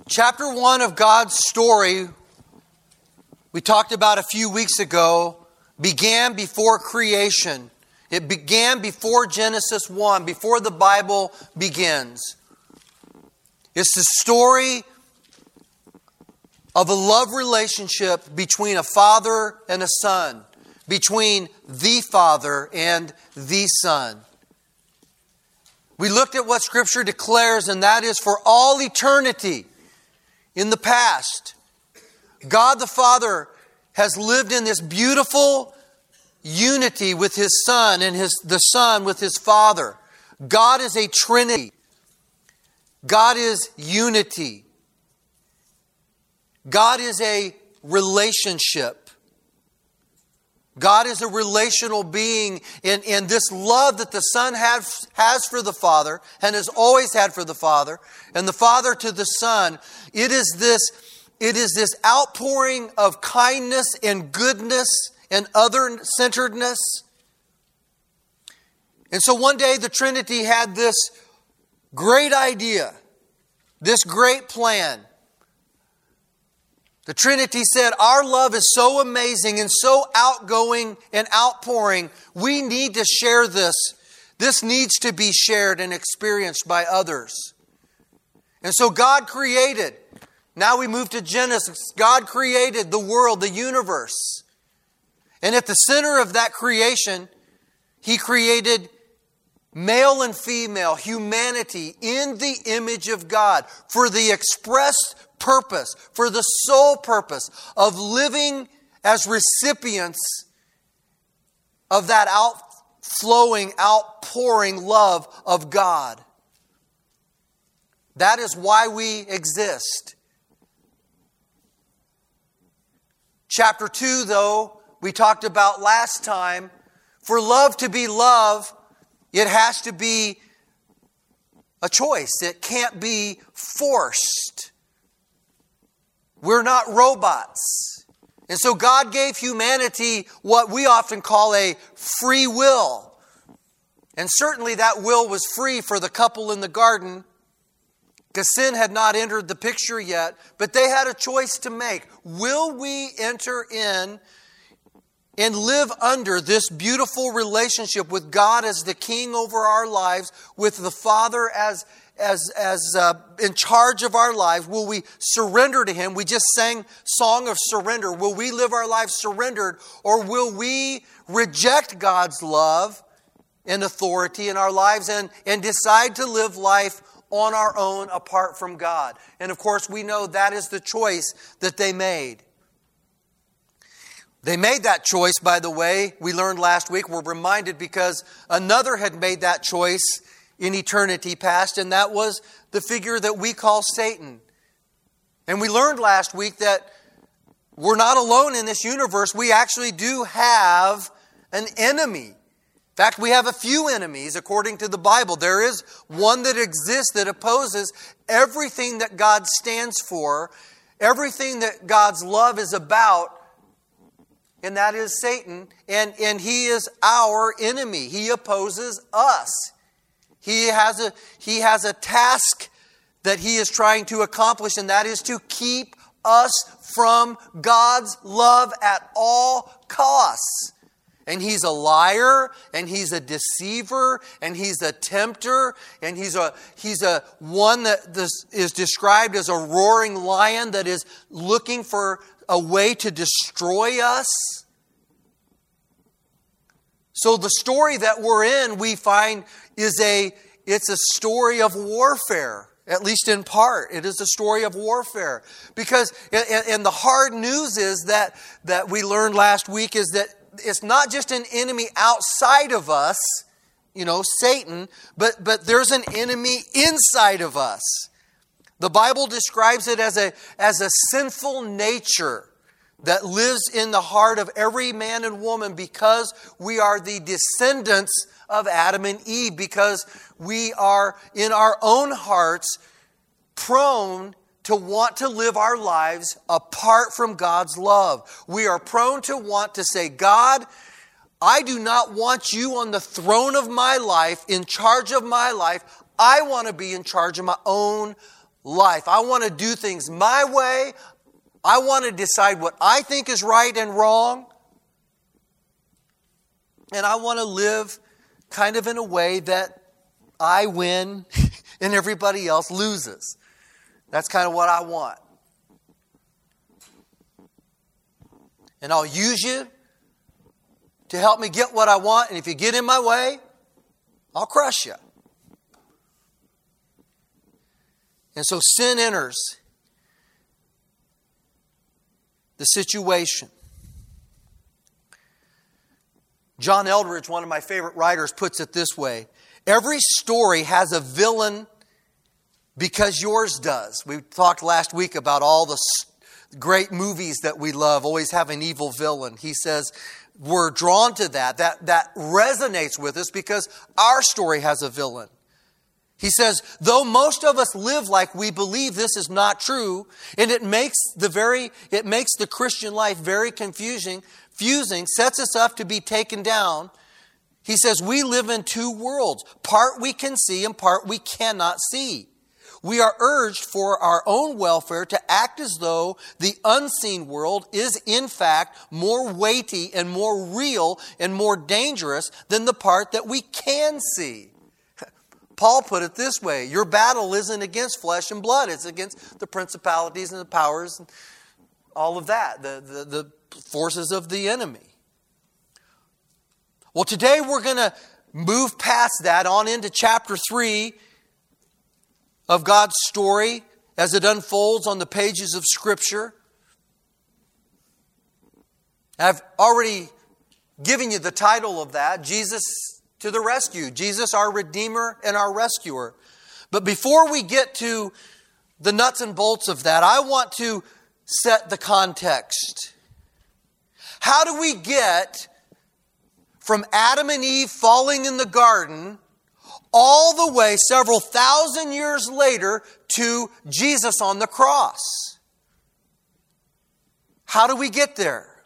Chapter 1 of God's story, we talked about a few weeks ago, began before creation. It began before Genesis 1, before the Bible begins. It's the story of a love relationship between a father and a son, between the Father and the Son. We looked at what Scripture declares, and that is for all eternity. In the past, God the Father has lived in this beautiful unity with His Son and the Son with His Father. God is a Trinity. God is unity. God is a relationship. God is a relational being, and this love that the Son has for the Father and has always had for the Father, and the Father to the Son, it is this outpouring of kindness and goodness and other-centeredness. And so one day the Trinity had this great idea, this great plan. The Trinity said, our love is so amazing and so outgoing and outpouring, we need to share this. This needs to be shared and experienced by others. And so God created. Now we move to Genesis. God created the world, the universe. And at the center of that creation, He created male and female, humanity in the image of God for the express purpose, for the sole purpose of living as recipients of that outflowing, outpouring love of God. That is why we exist. Chapter 2, though, we talked about last time, for love to be love, it has to be a choice. It can't be forced. We're not robots. And so God gave humanity what we often call a free will. And certainly that will was free for the couple in the garden, because sin had not entered the picture yet, but they had a choice to make. Will we enter in and live under this beautiful relationship with God as the King over our lives, with the Father as in charge of our lives? Will we surrender to Him? We just sang Song of Surrender. Will we live our lives surrendered, or will we reject God's love and authority in our lives and decide to live life on our own apart from God? And of course, we know that is the choice that they made. They made that choice, by the way, we learned last week. We're reminded because another had made that choice in eternity past, and that was the figure that we call Satan. And we learned last week that we're not alone in this universe. We actually do have an enemy. In fact, we have a few enemies according to the Bible. There is one that exists that opposes everything that God stands for, everything that God's love is about, and that is Satan. And he is our enemy. He opposes us. He has a task that he is trying to accomplish, and that is to keep us from God's love at all costs. And he's a liar, and he's a deceiver, and he's a tempter, and he's a one that is described as a roaring lion that is looking for a way to destroy us. So the story that we're in, we find, it's a story of warfare, at least in part. It is a story of warfare. Because, and the hard news is that we learned last week is that it's not just an enemy outside of us, Satan, but there's an enemy inside of us. The Bible describes it as a sinful nature that lives in the heart of every man and woman, because we are the descendants of Adam and Eve, because we are in our own hearts prone to want to live our lives apart from God's love. We are prone to want to say, God, I do not want you on the throne of my life, in charge of my life. I want to be in charge of my own life. I want to do things my way. I want to decide what I think is right and wrong. And I want to live kind of in a way that I win and everybody else loses. That's kind of what I want. And I'll use you to help me get what I want. And if you get in my way, I'll crush you. And so sin enters the situation. John Eldredge, one of my favorite writers, puts it this way. Every story has a villain because yours does. We talked last week about all the great movies that we love always have an evil villain. He says we're drawn to that. That resonates with us because our story has a villain. He says, though most of us live like we believe this is not true, and it makes the Christian life very confusing, sets us up to be taken down. He says, we live in two worlds. Part we can see and part we cannot see. We are urged for our own welfare to act as though the unseen world is in fact more weighty and more real and more dangerous than the part that we can see. Paul put it this way, your battle isn't against flesh and blood, it's against the principalities and the powers and all of that, the forces of the enemy. Well, today we're going to move past that on into chapter 3 of God's story as it unfolds on the pages of Scripture. I've already given you the title of that, Jesus to the rescue. Jesus, our Redeemer and our Rescuer. But before we get to the nuts and bolts of that, I want to set the context. How do we get from Adam and Eve falling in the garden all the way several thousand years later to Jesus on the cross? How do we get there?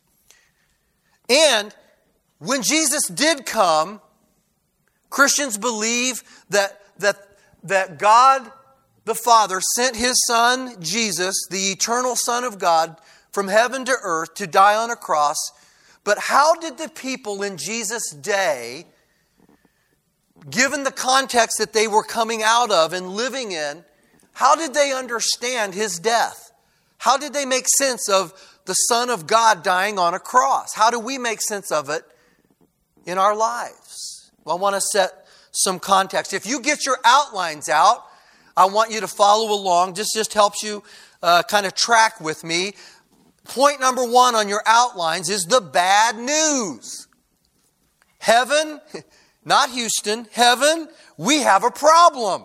And when Jesus did come, Christians believe that God the Father sent His Son, Jesus, the eternal Son of God, from heaven to earth to die on a cross. But how did the people in Jesus' day, given the context that they were coming out of and living in, how did they understand His death? How did they make sense of the Son of God dying on a cross? How do we make sense of it in our lives? Well, I want to set some context. If you get your outlines out, I want you to follow along. This just helps you kind of track with me. Point number 1 on your outlines is the bad news. Heaven, not Houston, heaven, we have a problem.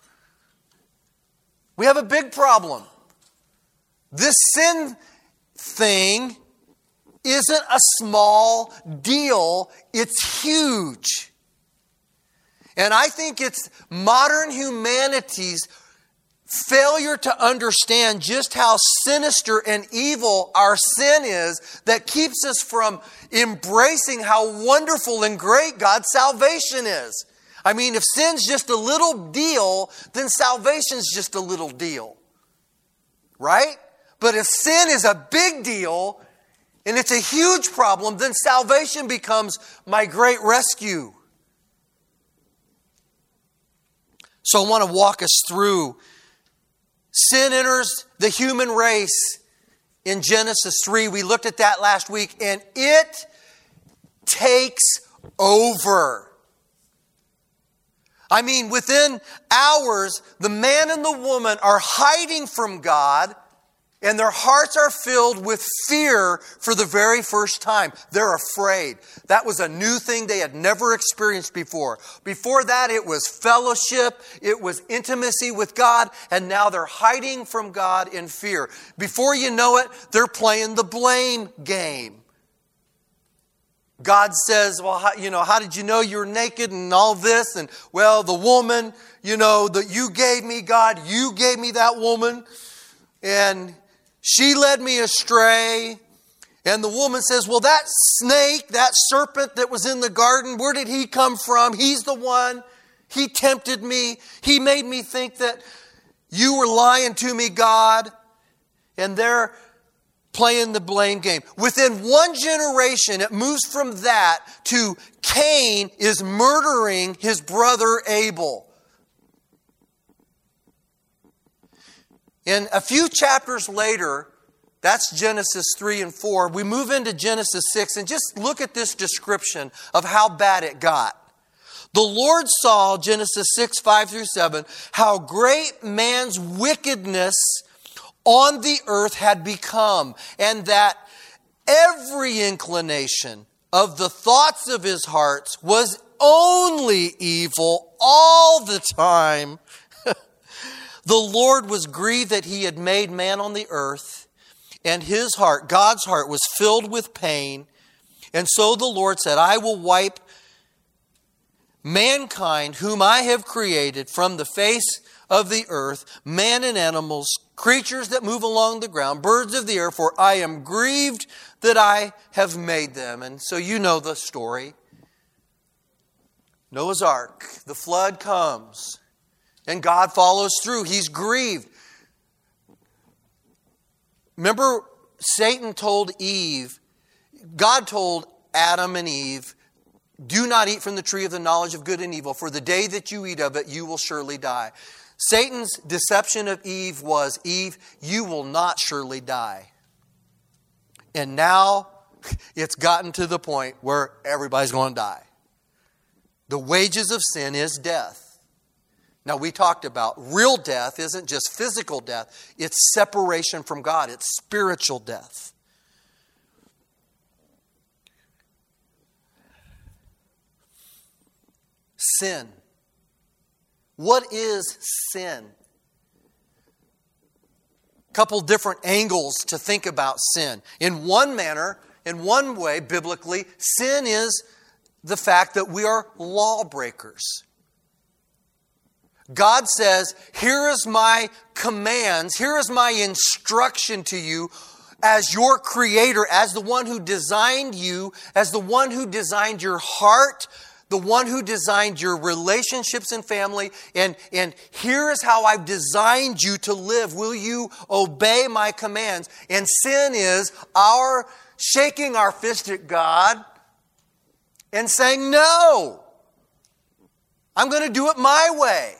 We have a big problem. This sin thing isn't a small deal, it's huge. And I think it's modern humanity's failure to understand just how sinister and evil our sin is that keeps us from embracing how wonderful and great God's salvation is. I mean, if sin's just a little deal, then salvation's just a little deal. Right? But if sin is a big deal, and it's a huge problem, then salvation becomes my great rescue. So I want to walk us through. Sin enters the human race in Genesis 3. We looked at that last week, and it takes over. I mean, within hours, the man and the woman are hiding from God, and their hearts are filled with fear for the very first time. They're afraid. That was a new thing they had never experienced before. Before that, it was fellowship. It was intimacy with God. And now they're hiding from God in fear. Before you know it, they're playing the blame game. God says, well, how did you know you're naked and all this? And, well, the woman, that you gave me, God, you gave me that woman. And she led me astray. And the woman says, well, that snake, that serpent that was in the garden, where did he come from? He's the one. He tempted me. He made me think that You were lying to me, God. And they're playing the blame game. Within one generation, it moves from that to Cain is murdering his brother Abel. And a few chapters later, that's Genesis 3 and 4, we move into Genesis 6 and just look at this description of how bad it got. The Lord saw, Genesis 6, 5 through 7, how great man's wickedness on the earth had become, and that every inclination of the thoughts of his heart was only evil all the time. The Lord was grieved that he had made man on the earth, and his heart, God's heart, was filled with pain. And so the Lord said, I will wipe mankind, whom I have created, from the face of the earth, man and animals, creatures that move along the ground, birds of the air, for I am grieved that I have made them. And so you know the story. Noah's Ark, the flood comes, and God follows through. He's grieved. Remember, Satan told Eve, God told Adam and Eve, do not eat from the tree of the knowledge of good and evil, for the day that you eat of it, you will surely die. Satan's deception of Eve was, Eve, you will not surely die. And now it's gotten to the point where everybody's going to die. The wages of sin is death. Now we talked about real death isn't just physical death. It's separation from God. It's spiritual death. Sin. What is sin? A couple different angles to think about sin. In one manner, in one way, biblically, sin is the fact that we are lawbreakers. God says, here is my commands, here is my instruction to you as your creator, as the one who designed you, as the one who designed your heart, the one who designed your relationships and family, and here is how I've designed you to live. Will you obey my commands? And sin is our shaking our fist at God and saying, no, I'm going to do it my way.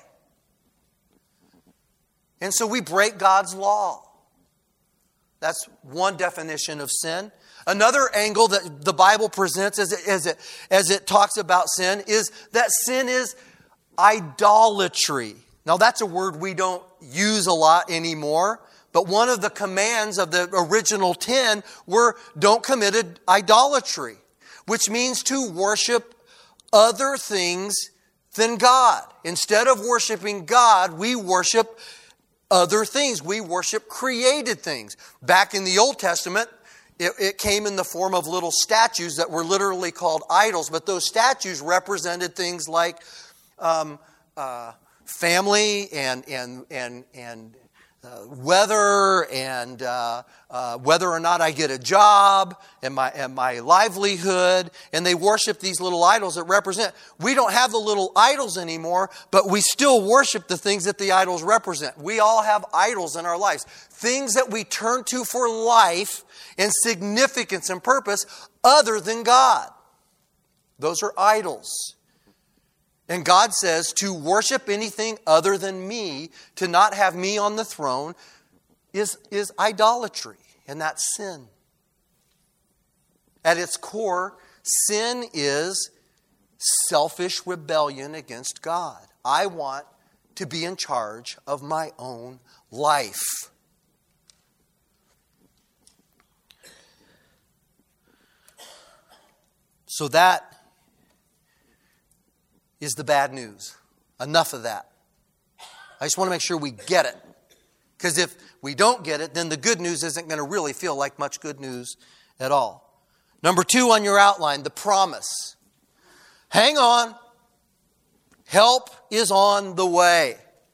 And so we break God's law. That's one definition of sin. Another angle that the Bible presents as it talks about sin is that sin is idolatry. Now that's a word we don't use a lot anymore, but one of the commands of the original 10 were don't commit idolatry, which means to worship other things than God. Instead of worshiping God, we worship other things. We worship created things. Back in the Old Testament, it came in the form of little statues that were literally called idols, but those statues represented things like family and weather and whether or not I get a job and my livelihood, and they worship these little idols that represent. We don't have the little idols anymore, but we still worship the things that the idols represent. We all have idols in our lives, things that we turn to for life and significance and purpose other than God. Those are idols. And God says to worship anything other than me, to not have me on the throne, is idolatry. And that's sin. At its core, sin is selfish rebellion against God. I want to be in charge of my own life. So that is the bad news. Enough of that. I just want to make sure we get it. Because if we don't get it, then the good news isn't going to really feel like much good news at all. Number 2 on your outline, the promise. Hang on. Help is on the way.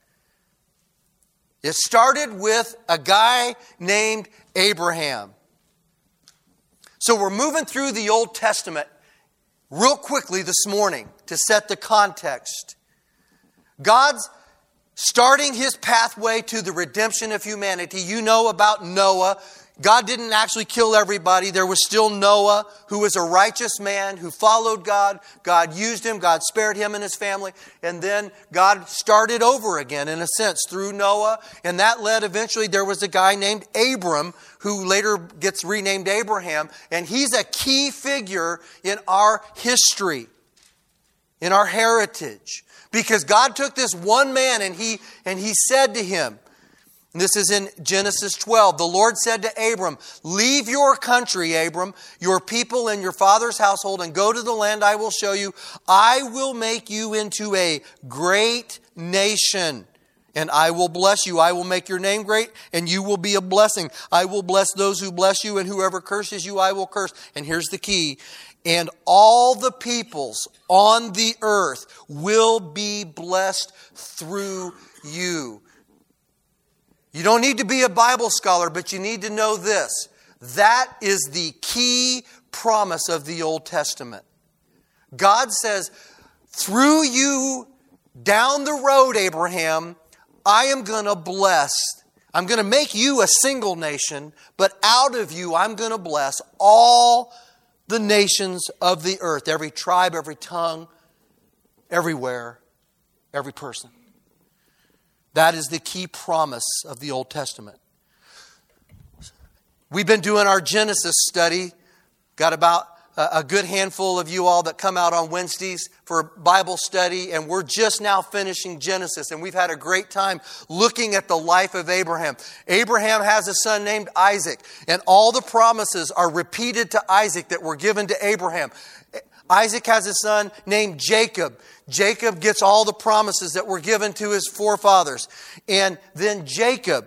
It started with a guy named Abraham. So we're moving through the Old Testament real quickly this morning to set the context. God's starting his pathway to the redemption of humanity. You know about Noah. God didn't actually kill everybody. There was still Noah, who was a righteous man, who followed God. God used him. God spared him and his family. And then God started over again, in a sense, through Noah. And that led eventually, there was a guy named Abram, who later gets renamed Abraham. And he's a key figure in our history, in our heritage. Because God took this one man and he said to him, and this is in Genesis 12. The Lord said to Abram, leave your country, Abram, your people and your father's household, and go to the land I will show you. I will make you into a great nation, and I will bless you. I will make your name great, and you will be a blessing. I will bless those who bless you, and whoever curses you, I will curse. And here's the key. And all the peoples on the earth will be blessed through you. You don't need to be a Bible scholar, but you need to know this. That is the key promise of the Old Testament. God says, through you down the road, Abraham, I am going to bless. I'm going to make you a single nation, but out of you I'm going to bless all the nations of the earth. Every tribe, every tongue, everywhere, every person. That is the key promise of the Old Testament. We've been doing our Genesis study. Got about a good handful of you all that come out on Wednesdays for Bible study. And we're just now finishing Genesis. And we've had a great time looking at the life of Abraham. Abraham has a son named Isaac. And all the promises are repeated to Isaac that were given to Abraham. Isaac has a son named Jacob. Jacob gets all the promises that were given to his forefathers. And then Jacob,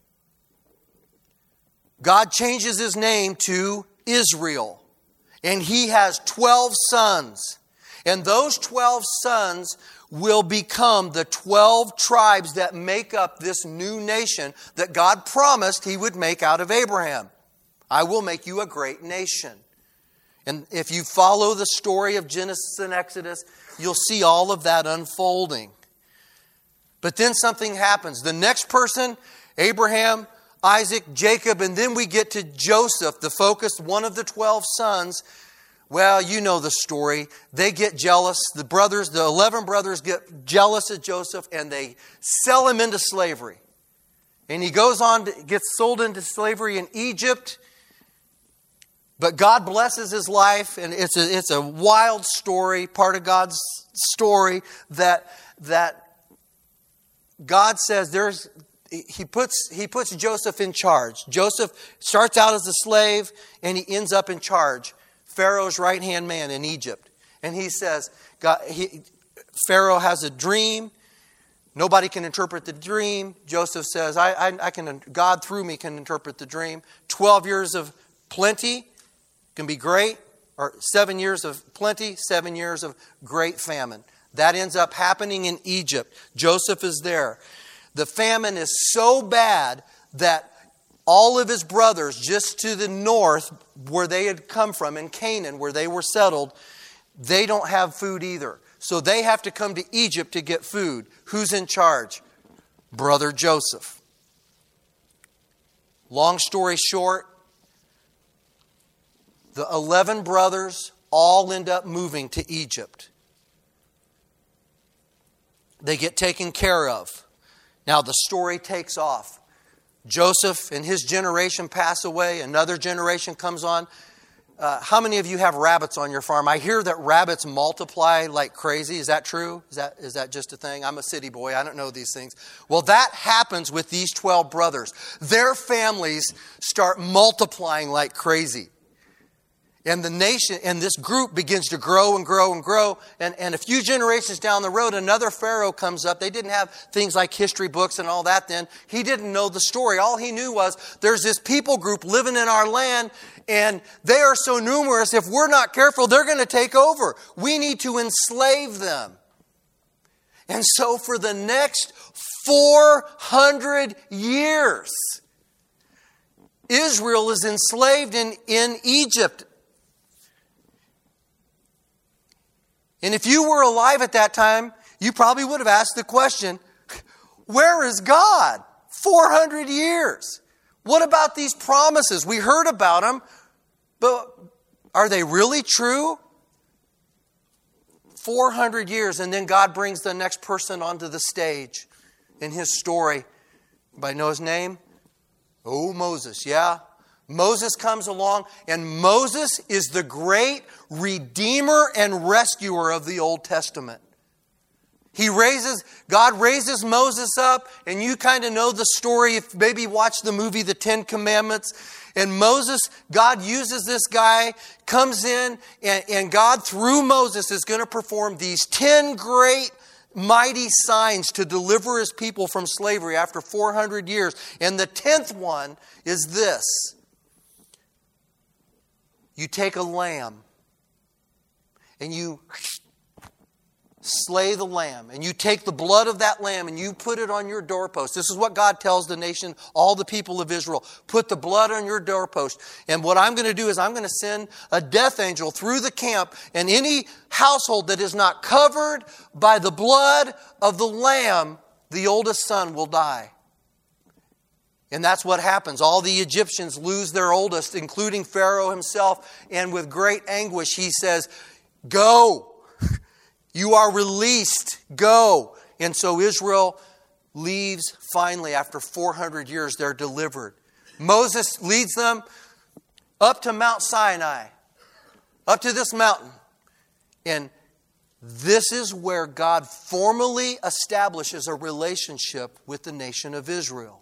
God changes his name to Israel. And he has 12 sons. And those 12 sons will become the 12 tribes that make up this new nation that God promised He would make out of Abraham. I will make you a great nation. And if you follow the story of Genesis and Exodus, you'll see all of that unfolding. But then something happens. The next person, Abraham, Isaac, Jacob, and then we get to Joseph, the focus, one of the 12 sons. Well, you know the story. They get jealous. The 11 brothers get jealous of Joseph and they sell him into slavery. And he goes on to get sold into slavery in Egypt. But God blesses his life, and it's a wild story, part of God's story that God says He puts Joseph in charge. Joseph starts out as a slave, and he ends up in charge, Pharaoh's right-hand man in Egypt. And he says, Pharaoh has a dream. Nobody can interpret the dream. Joseph says, God through me can interpret the dream. 12 years of plenty can be great, or 7 years of plenty, 7 years of great famine. That ends up happening in Egypt. Joseph is there. The famine is so bad that all of his brothers just to the north, where they had come from, in Canaan, where they were settled, they don't have food either. So they have to come to Egypt to get food. Who's in charge? Brother Joseph. Long story short, the 11 brothers all end up moving to Egypt. They get taken care of. Now the story takes off. Joseph and his generation pass away. Another generation comes on. How many of you have rabbits on your farm? I hear that rabbits multiply like crazy. Is that true? Is that just a thing? I'm a city boy. I don't know these things. Well, that happens with these 12 brothers. Their families start multiplying like crazy. And the nation and this group begins to grow and grow and grow. And a few generations down the road, another Pharaoh comes up. They didn't have things like history books and all that then. He didn't know the story. All he knew was there's this people group living in our land, and they are so numerous, if we're not careful, they're going to take over. We need to enslave them. And so for the next 400 years, Israel is enslaved in Egypt. And if you were alive at that time, you probably would have asked the question, Where is God? 400 years. What about these promises? We heard about them, but are they really true? 400 years, and then God brings the next person onto the stage in His story. Anybody know his name? Oh, Moses, yeah. Moses comes along, and Moses is the great redeemer and rescuer of the Old Testament. God raises Moses up, and you kind of know the story. If maybe you watch the movie The Ten Commandments, and Moses, God uses this guy, comes in, and God through Moses is going to perform these 10 great mighty signs to deliver His people from slavery after 400 years. And the 10th one is this. You take a lamb and you slay the lamb, and you take the blood of that lamb and you put it on your doorpost. This is what God tells the nation, all the people of Israel. Put the blood on your doorpost. And what I'm going to do is I'm going to send a death angel through the camp, and any household that is not covered by the blood of the lamb, the oldest son will die. And that's what happens. All the Egyptians lose their oldest, including Pharaoh himself. And with great anguish, he says, "Go. You are released. Go." And so Israel leaves finally after 400 years. They're delivered. Moses leads them up to Mount Sinai, up to this mountain. And this is where God formally establishes a relationship with the nation of Israel.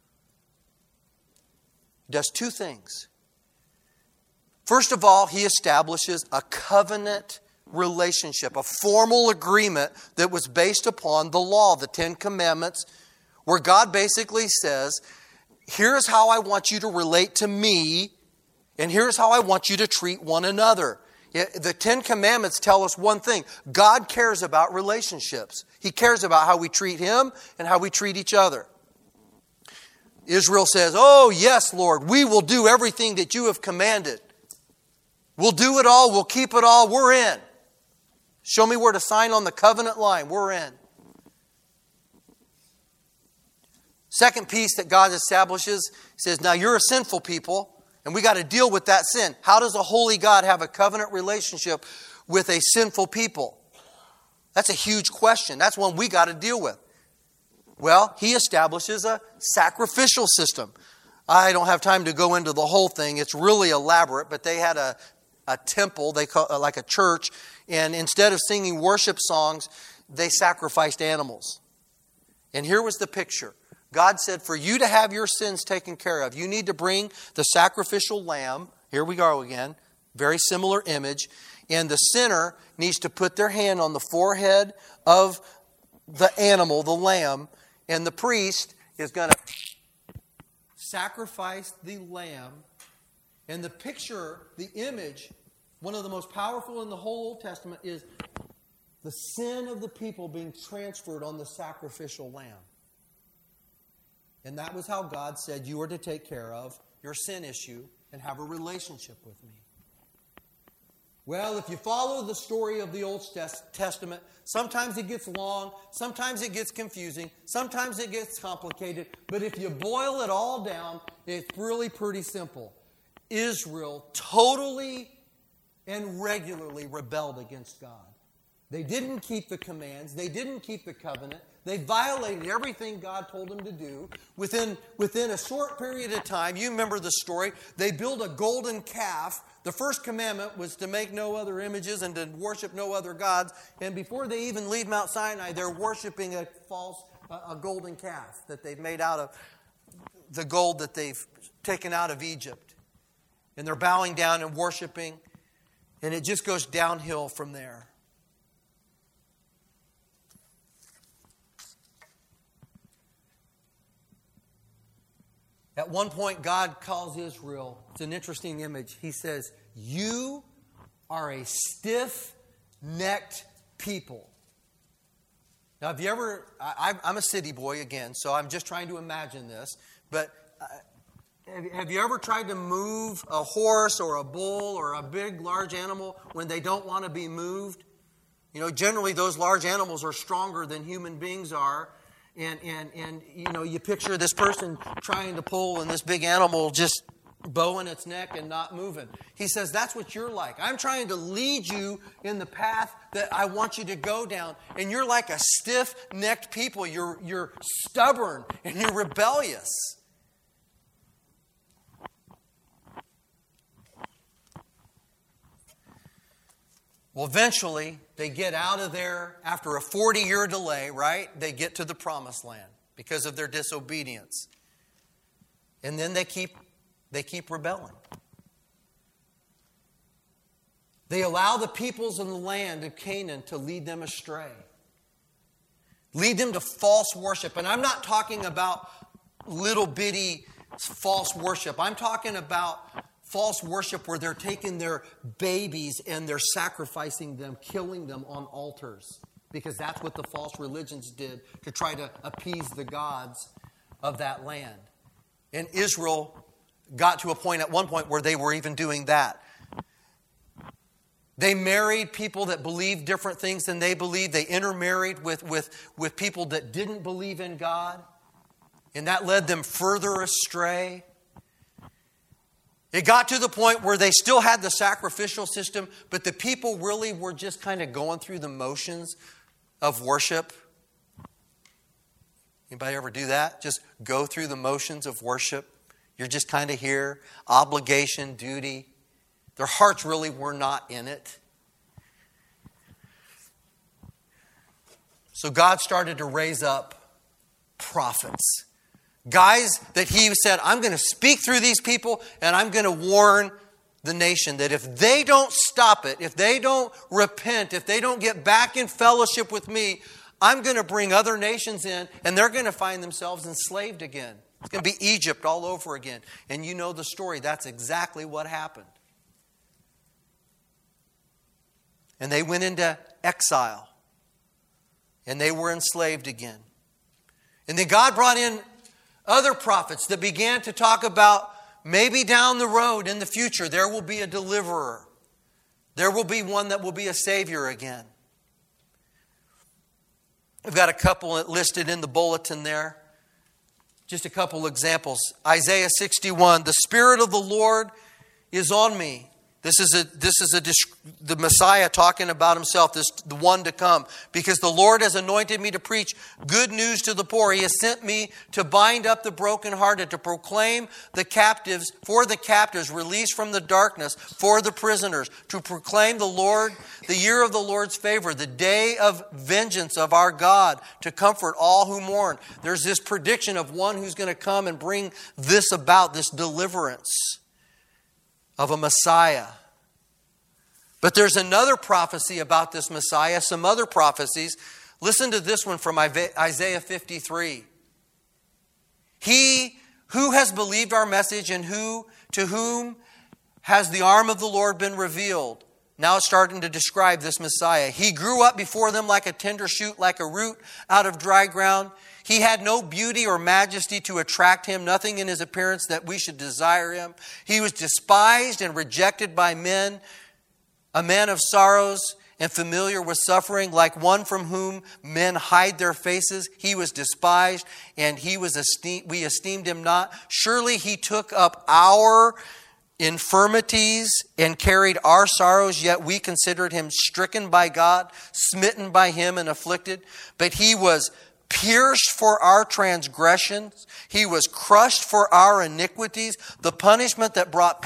He does two things. First of all, He establishes a covenant relationship, a formal agreement that was based upon the law, the Ten Commandments, where God basically says, here's how I want you to relate to me, and here's how I want you to treat one another. The Ten Commandments tell us one thing. God cares about relationships. He cares about how we treat Him and how we treat each other. Israel says, "Oh, yes, Lord, we will do everything that you have commanded. We'll do it all. We'll keep it all. We're in. Show me where to sign on the covenant line. We're in." Second piece that God establishes, He says, now you're a sinful people, and we got to deal with that sin. How does a holy God have a covenant relationship with a sinful people? That's a huge question. That's one we got to deal with. Well, He establishes a sacrificial system. I don't have time to go into the whole thing. It's really elaborate, but they had a temple, they call like a church, and instead of singing worship songs, they sacrificed animals. And here was the picture. God said, for you to have your sins taken care of, you need to bring the sacrificial lamb. Here we go again. Very similar image. And the sinner needs to put their hand on the forehead of the animal, the lamb, and the priest is going to sacrifice the lamb. And the picture, the image, one of the most powerful in the whole Old Testament is the sin of the people being transferred on the sacrificial lamb. And that was how God said you are to take care of your sin issue and have a relationship with me. Well, if you follow the story of the Old Testament, sometimes it gets long, sometimes it gets confusing, sometimes it gets complicated, but if you boil it all down, it's really pretty simple. Israel totally and regularly rebelled against God. They didn't keep the commands. They didn't keep the covenant. They violated everything God told them to do. Within a short period of time, you remember the story, they built a golden calf. The first commandment was to make no other images and to worship no other gods. And before they even leave Mount Sinai, they're worshiping a golden calf that they've made out of the gold that they've taken out of Egypt. And they're bowing down and worshiping. And it just goes downhill from there. At one point, God calls Israel, it's an interesting image. He says, you are a stiff-necked people. Now, have you ever, I'm a city boy again, so I'm just trying to imagine this, but have you ever tried to move a horse or a bull or a big, large animal when they don't want to be moved? You know, generally those large animals are stronger than human beings are. And you picture this person trying to pull and this big animal just bowing its neck and not moving. He says, that's what you're like. I'm trying to lead you in the path that I want you to go down. And you're like a stiff-necked people. You're stubborn and you're rebellious. Well, eventually, they get out of there after a 40-year delay, right? They get to the promised land because of their disobedience. And then they keep rebelling. They allow the peoples in the land of Canaan to lead them astray. Lead them to false worship. And I'm not talking about little bitty false worship. I'm talking about false worship where they're taking their babies and they're sacrificing them, killing them on altars. Because that's what the false religions did to try to appease the gods of that land. And Israel got to a point at one point where they were even doing that. They married people that believed different things than they believed. They intermarried with people that didn't believe in God. And that led them further astray. It got to the point where they still had the sacrificial system, but the people really were just kind of going through the motions of worship. Anybody ever do that? Just go through the motions of worship? You're just kind of here, obligation, duty. Their hearts really were not in it. So God started to raise up prophets. Guys that He said, I'm going to speak through these people and I'm going to warn the nation that if they don't stop it, if they don't repent, if they don't get back in fellowship with me, I'm going to bring other nations in and they're going to find themselves enslaved again. It's going to be Egypt all over again. And you know the story. That's exactly what happened. And they went into exile. And they were enslaved again. And then God brought in other prophets that began to talk about maybe down the road in the future there will be a deliverer. There will be one that will be a savior again. I've got a couple listed in the bulletin there. Just a couple examples. Isaiah 61, the Spirit of the Lord is on me. This is the Messiah talking about himself, the one to come. Because the Lord has anointed me to preach good news to the poor. He has sent me to bind up the brokenhearted, to proclaim the captives released from the darkness, for the prisoners, to proclaim the year of the Lord's favor, the day of vengeance of our God, to comfort all who mourn. There's this prediction of one who's going to come and bring this about, this deliverance of a Messiah. But there's another prophecy about this Messiah, some other prophecies. Listen to this one from Isaiah 53. He who has believed our message and to whom has the arm of the Lord been revealed? Now it's starting to describe this Messiah. He grew up before them like a tender shoot, like a root out of dry ground. He had no beauty or majesty to attract him, nothing in his appearance that we should desire him. He was despised and rejected by men, a man of sorrows and familiar with suffering, like one from whom men hide their faces. He was despised and we esteemed him not. Surely he took up our infirmities and carried our sorrows, yet we considered him stricken by God, smitten by him and afflicted. But he was pierced for our transgressions. He was crushed for our iniquities. The punishment that brought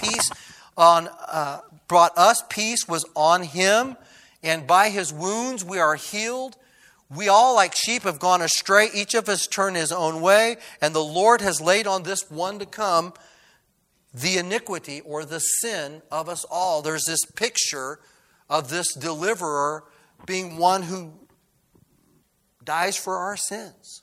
us peace was on him, and by his wounds we are healed. We all like sheep have gone astray. Each of us turned his own way, and the Lord has laid on this one to come the iniquity or the sin of us all. There's this picture of this deliverer being one who dies for our sins.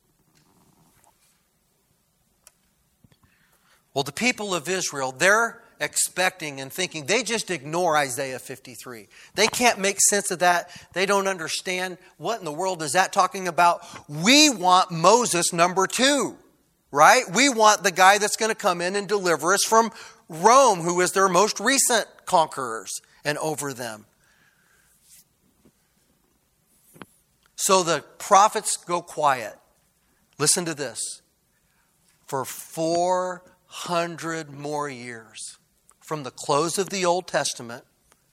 Well, the people of Israel, they're expecting and thinking, they just ignore Isaiah 53. They can't make sense of that. They don't understand. What in the world is that talking about? We want Moses number 2, right? We want the guy that's going to come in and deliver us from Rome, who is their most recent conquerors and over them. So the prophets go quiet. Listen to this. For 400 more years, from the close of the Old Testament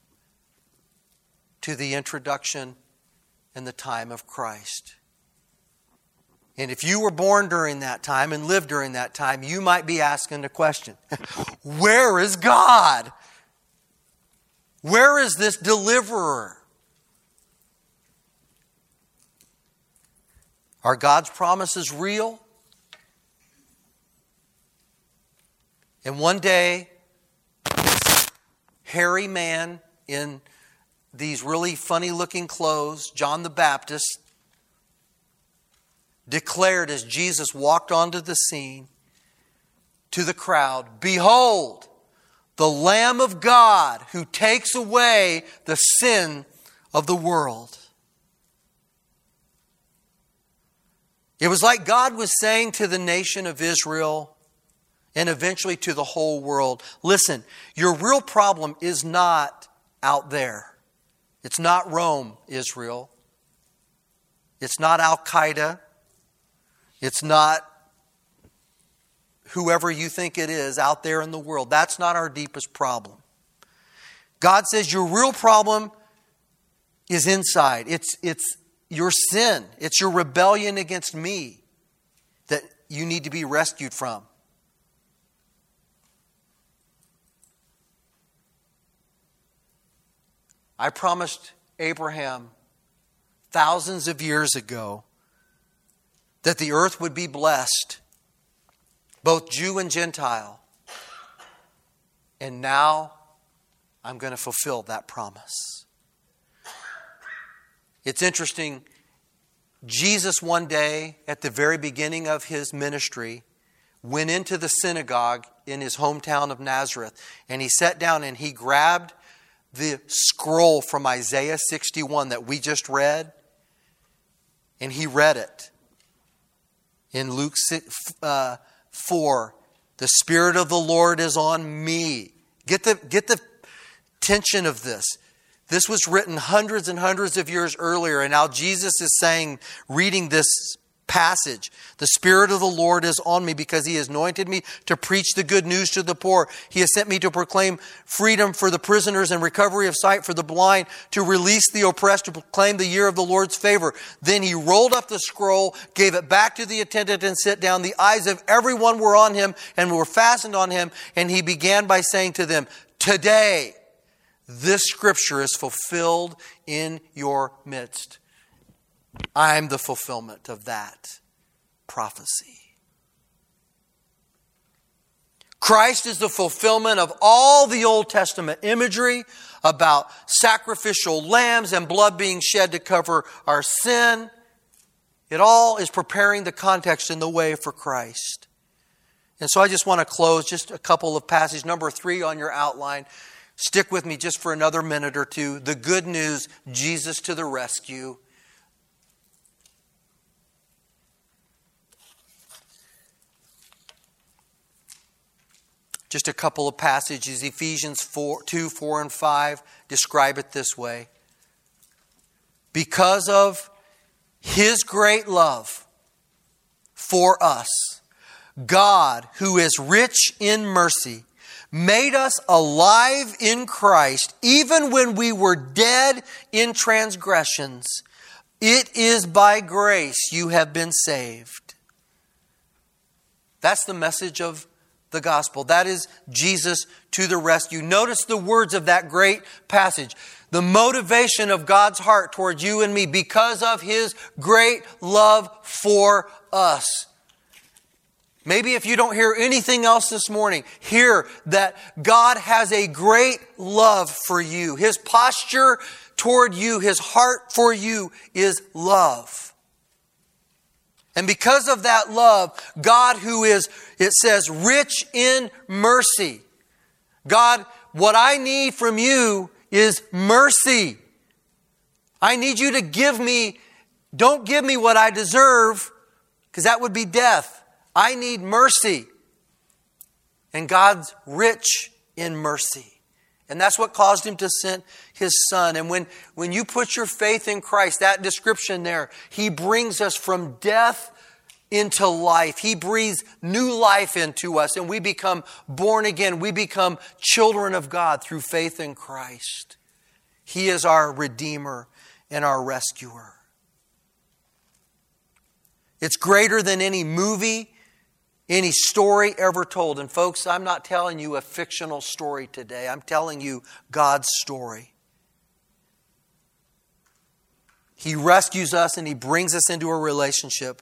to the introduction and the time of Christ. And if you were born during that time and lived during that time, you might be asking the question, where is God? Where is this deliverer? Are God's promises real? And one day, this hairy man in these really funny-looking clothes, John the Baptist, declared as Jesus walked onto the scene to the crowd, "Behold, the Lamb of God who takes away the sin of the world." It was like God was saying to the nation of Israel and eventually to the whole world, listen, your real problem is not out there. It's not Rome, Israel. It's not Al-Qaeda. It's not whoever you think it is out there in the world. That's not our deepest problem. God says your real problem is inside. It's your sin. It's your rebellion against me that you need to be rescued from. I promised Abraham thousands of years ago that the earth would be blessed, both Jew and Gentile. And now I'm going to fulfill that promise. It's interesting, Jesus one day at the very beginning of his ministry went into the synagogue in his hometown of Nazareth, and he sat down and he grabbed the scroll from Isaiah 61 that we just read, and he read it. In Luke 4, the Spirit of the Lord is on me. Get the tension of this. This was written hundreds and hundreds of years earlier, and now Jesus is saying, reading this passage, the Spirit of the Lord is on me because He has anointed me to preach the good news to the poor. He has sent me to proclaim freedom for the prisoners and recovery of sight for the blind, to release the oppressed, to proclaim the year of the Lord's favor. Then He rolled up the scroll, gave it back to the attendant and sat down. The eyes of everyone were on Him and were fastened on Him. And He began by saying to them, "Today, this scripture is fulfilled in your midst." I'm the fulfillment of that prophecy. Christ is the fulfillment of all the Old Testament imagery about sacrificial lambs and blood being shed to cover our sin. It all is preparing the context and the way for Christ. And so I just want to close just a couple of passages. Number 3 on your outline. Stick with me just for another minute or two. The good news, Jesus to the rescue. Just a couple of passages. Ephesians 2, 4, and 5 describe it this way. Because of His great love for us, God, who is rich in mercy, made us alive in Christ, even when we were dead in transgressions. It is by grace you have been saved. That's the message of the gospel. That is Jesus to the rescue. Notice the words of that great passage. The motivation of God's heart towards you and me because of His great love for us. Maybe if you don't hear anything else this morning, hear that God has a great love for you. His posture toward you, His heart for you is love. And because of that love, God who is, it says, rich in mercy. God, what I need from you is mercy. I need you to give me, don't give me what I deserve, because that would be death. I need mercy. And God's rich in mercy. And that's what caused Him to send His Son. And when you put your faith in Christ, that description there, He brings us from death into life. He breathes new life into us, and we become born again. We become children of God through faith in Christ. He is our Redeemer and our rescuer. It's greater than any movie, any story ever told. And folks, I'm not telling you a fictional story today. I'm telling you God's story. He rescues us and He brings us into a relationship.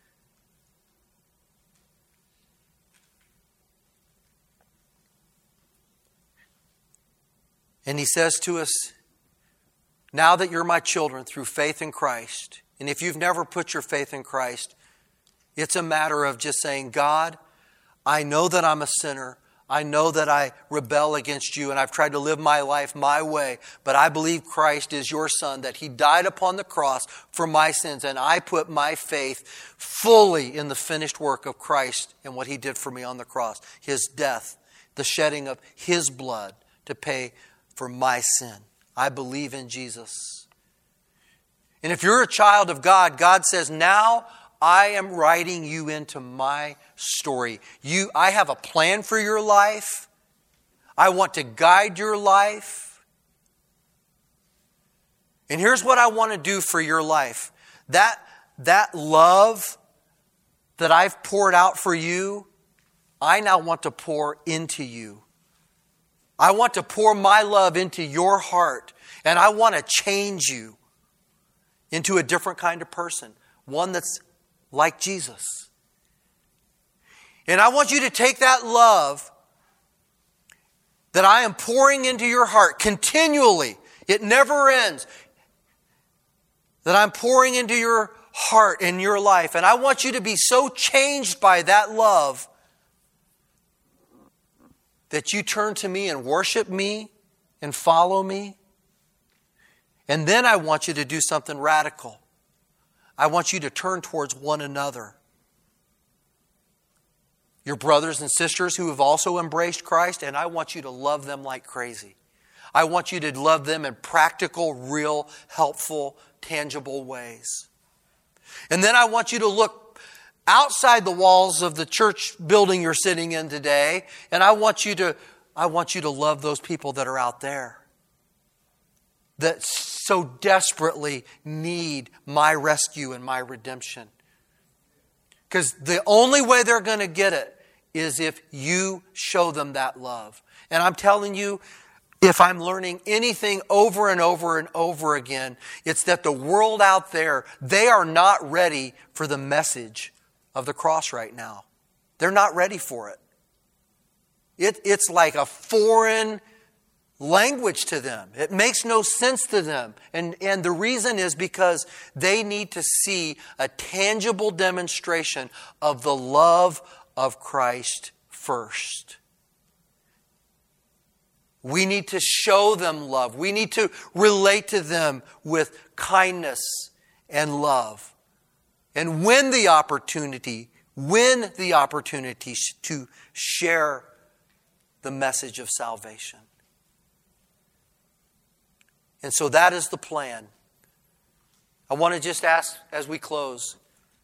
And He says to us, now that you're my children through faith in Christ, and if you've never put your faith in Christ, it's a matter of just saying, God, I know that I'm a sinner. I know that I rebel against you and I've tried to live my life my way, but I believe Christ is your Son, that He died upon the cross for my sins, and I put my faith fully in the finished work of Christ and what He did for me on the cross. His death, the shedding of His blood to pay for my sin. I believe in Jesus. And if you're a child of God, God says, now I am writing you into my story. I have a plan for your life. I want to guide your life. And here's what I want to do for your life. That love that I've poured out for you, I now want to pour into you. I want to pour my love into your heart, and I want to change you into a different kind of person, one that's like Jesus. And I want you to take that love that I am pouring into your heart continually. It never ends. That I'm pouring into your heart and your life. And I want you to be so changed by that love that you turn to me and worship me and follow me. And then I want you to do something radical. I want you to turn towards one another. Your brothers and sisters who have also embraced Christ, and I want you to love them like crazy. I want you to love them in practical, real, helpful, tangible ways. And then I want you to look outside the walls of the church building you're sitting in today, and I want you to love those people that are out there that so desperately need my rescue and my redemption. Because the only way they're going to get it is if you show them that love. And I'm telling you, if I'm learning anything over and over and over again, it's that the world out there, they are not ready for the message of the cross right now. They're not ready for it. It's like a foreign language to them. It makes no sense to them. And the reason is because they need to see a tangible demonstration of the love of Christ first. We need to show them love. We need to relate to them with kindness and love. And win the opportunity to share the message of salvation. And so that is the plan. I want to just ask as we close,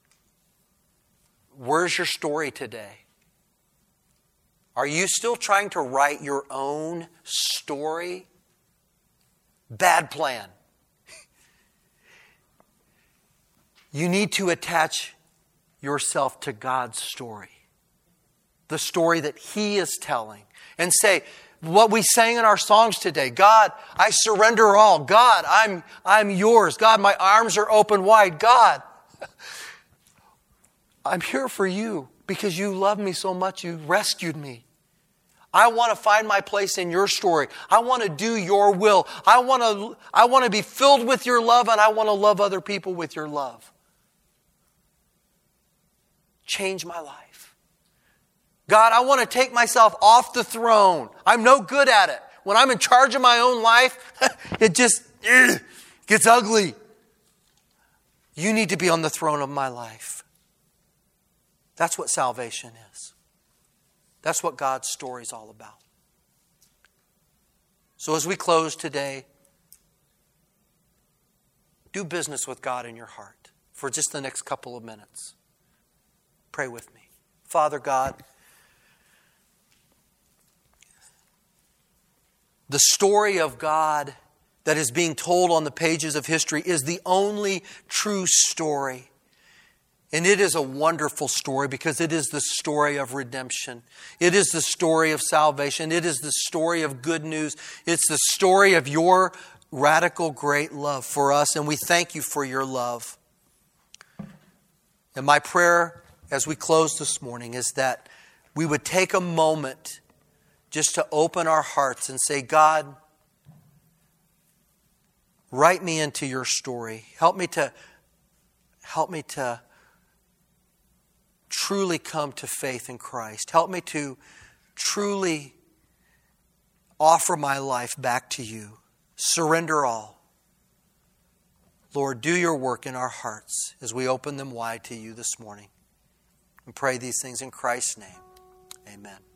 where's your story today? Are you still trying to write your own story? Bad plan. You need to attach yourself to God's story. The story that He is telling. And say, what we sang in our songs today, God, I surrender all. God, I'm yours. God, my arms are open wide. God, I'm here for you because you love me so much. You rescued me. I want to find my place in your story. I want to do your will. I want to be filled with your love, and I want to love other people with your love. Change my life. God, I want to take myself off the throne. I'm no good at it. When I'm in charge of my own life, it just gets ugly. You need to be on the throne of my life. That's what salvation is. That's what God's story is all about. So as we close today, do business with God in your heart for just the next couple of minutes. Pray with me. Father God, the story of God that is being told on the pages of history is the only true story. And it is a wonderful story because it is the story of redemption. It is the story of salvation. It is the story of good news. It's the story of your radical great love for us. And we thank you for your love. And my prayer as we close this morning is that we would take a moment just to open our hearts and say, God, write me into your story. Help me to truly come to faith in Christ. Help me to truly offer my life back to you. Surrender all. Lord, do your work in our hearts as we open them wide to you this morning. And pray these things in Christ's name. Amen.